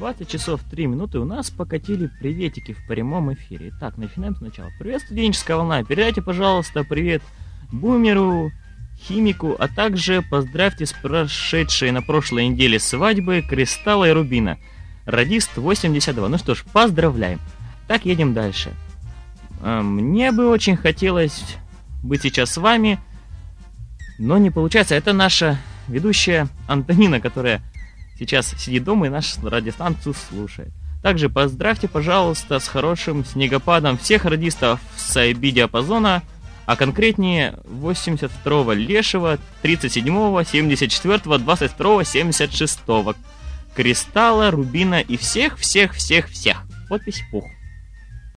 20 часов 3 минуты у нас покатили приветики в прямом эфире. Итак, начинаем сначала. Привет, студенческая волна. Передайте, пожалуйста, привет Бумеру, Химику, а также поздравьте с прошедшей на прошлой неделе свадьбы Кристалла и Рубина. Радист 82. Ну что ж, поздравляем. Так, едем дальше. Мне бы очень хотелось быть сейчас с вами, но не получается. Это наша ведущая Антонина, которая сейчас сидит дома и нашу радиостанцию слушает. Также поздравьте, пожалуйста, с хорошим снегопадом всех радистов с IB-диапазона, а конкретнее 82-го Лешего, 37-го, 74-го, 22-го, 76-го, Кристалла, Рубина и всех. Подпись Пух.